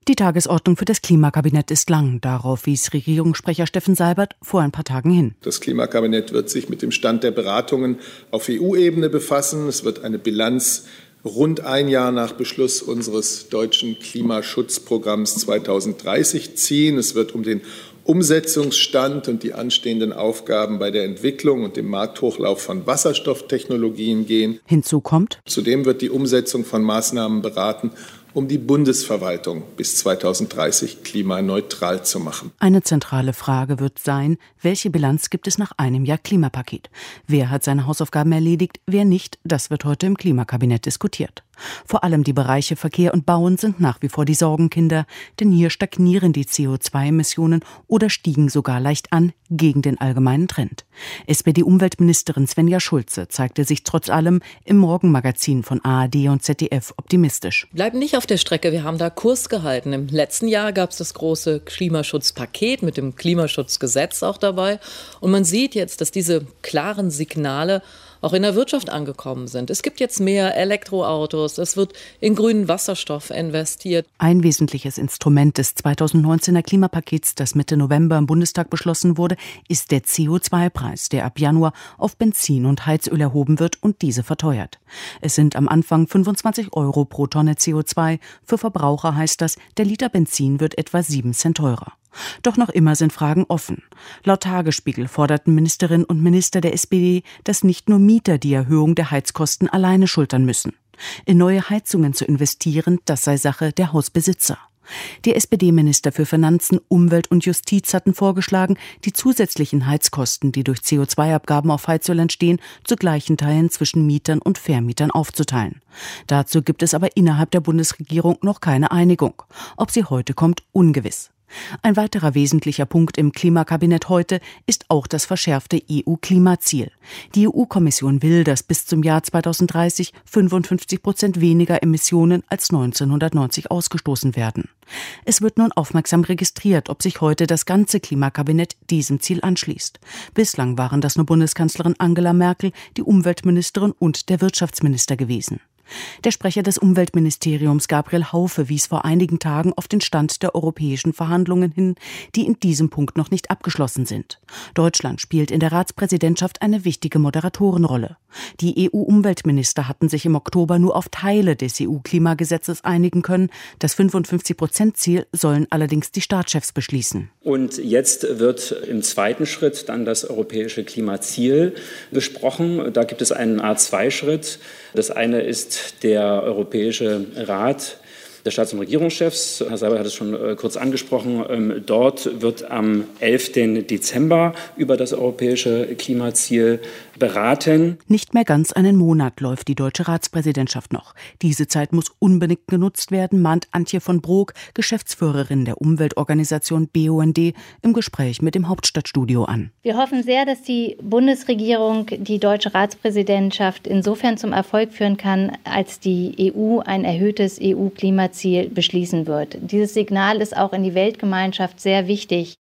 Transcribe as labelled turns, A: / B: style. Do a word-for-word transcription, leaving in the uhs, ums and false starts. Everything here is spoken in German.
A: Die Tagesordnung für das Klimakabinett ist lang. Darauf wies Regierungssprecher Steffen Seibert vor ein paar Tagen hin.
B: Das Klimakabinett wird sich mit dem Stand der Beratungen auf E U-Ebene befassen. Es wird eine Bilanz rund ein Jahr nach Beschluss unseres deutschen Klimaschutzprogramms zweitausenddreißig ziehen. Es wird um den Umsetzungsstand und die anstehenden Aufgaben bei der Entwicklung und dem Markthochlauf von Wasserstofftechnologien gehen.
A: Hinzu kommt:
B: Zudem wird die Umsetzung von Maßnahmen beraten, um die Bundesverwaltung bis zweitausenddreißig klimaneutral zu machen.
A: Eine zentrale Frage wird sein, welche Bilanz gibt es nach einem Jahr Klimapaket? Wer hat seine Hausaufgaben erledigt, wer nicht? Das wird heute im Klimakabinett diskutiert. Vor allem die Bereiche Verkehr und Bauen sind nach wie vor die Sorgenkinder, denn hier stagnieren die C O zwei Emissionen oder stiegen sogar leicht an, gegen den allgemeinen Trend. S P D-Umweltministerin Svenja Schulze zeigte sich trotz allem im Morgenmagazin von A R D und Z D F optimistisch.
C: Bleiben nicht auf der Strecke, wir haben da Kurs gehalten. Im letzten Jahr gab es das große Klimaschutzpaket mit dem Klimaschutzgesetz auch dabei. Und man sieht jetzt, dass diese klaren Signale auch in der Wirtschaft angekommen sind. Es gibt jetzt mehr Elektroautos, es wird in grünen Wasserstoff investiert.
A: Ein wesentliches Instrument des zweitausendneunzehner Klimapakets, das Mitte November im Bundestag beschlossen wurde, ist der C O zwei Preis, der ab Januar auf Benzin und Heizöl erhoben wird und diese verteuert. Es sind am Anfang fünfundzwanzig Euro pro Tonne C O zwei. Für Verbraucher heißt das, der Liter Benzin wird etwa sieben Cent teurer. Doch noch immer sind Fragen offen. Laut Tagesspiegel forderten Ministerinnen und Minister der S P D, dass nicht nur Mieter die Erhöhung der Heizkosten alleine schultern müssen. In neue Heizungen zu investieren, das sei Sache der Hausbesitzer. Die S P D-Minister für Finanzen, Umwelt und Justiz hatten vorgeschlagen, die zusätzlichen Heizkosten, die durch C O zwei Abgaben auf Heizöl entstehen, zu gleichen Teilen zwischen Mietern und Vermietern aufzuteilen. Dazu gibt es aber innerhalb der Bundesregierung noch keine Einigung. Ob sie heute kommt, ungewiss. Ein weiterer wesentlicher Punkt im Klimakabinett heute ist auch das verschärfte E U-Klimaziel. Die E U-Kommission will, dass bis zum Jahr zweitausenddreißig fünfundfünfzig Prozent weniger Emissionen als neunzehnhundertneunzig ausgestoßen werden. Es wird nun aufmerksam registriert, ob sich heute das ganze Klimakabinett diesem Ziel anschließt. Bislang waren das nur Bundeskanzlerin Angela Merkel, die Umweltministerin und der Wirtschaftsminister gewesen. Der Sprecher des Umweltministeriums Gabriel Haufe wies vor einigen Tagen auf den Stand der europäischen Verhandlungen hin, die in diesem Punkt noch nicht abgeschlossen sind. Deutschland spielt in der Ratspräsidentschaft eine wichtige Moderatorenrolle. Die E U-Umweltminister hatten sich im Oktober nur auf Teile des E U-Klimagesetzes einigen können. Das fünfundfünfzig-Prozent-Ziel sollen allerdings die Staatschefs beschließen.
D: Und jetzt wird im zweiten Schritt dann das europäische Klimaziel besprochen. Da gibt es einen A zwei Schritt. Das eine ist der Europäische Rat der Staats- und Regierungschefs. Herr Seibert hat es schon äh, kurz angesprochen. Ähm, dort wird am elften Dezember über das europäische Klimaziel beraten.
A: Nicht mehr ganz einen Monat läuft die deutsche Ratspräsidentschaft noch. Diese Zeit muss unbedingt genutzt werden, mahnt Antje von Brok, Geschäftsführerin der Umweltorganisation B U N D, im Gespräch mit dem Hauptstadtstudio an.
E: Wir hoffen sehr, dass die Bundesregierung die deutsche Ratspräsidentschaft insofern zum Erfolg führen kann, als die E U ein erhöhtes E U-Klimaziel beschließen wird. Dieses Signal ist auch in die Weltgemeinschaft sehr wichtig.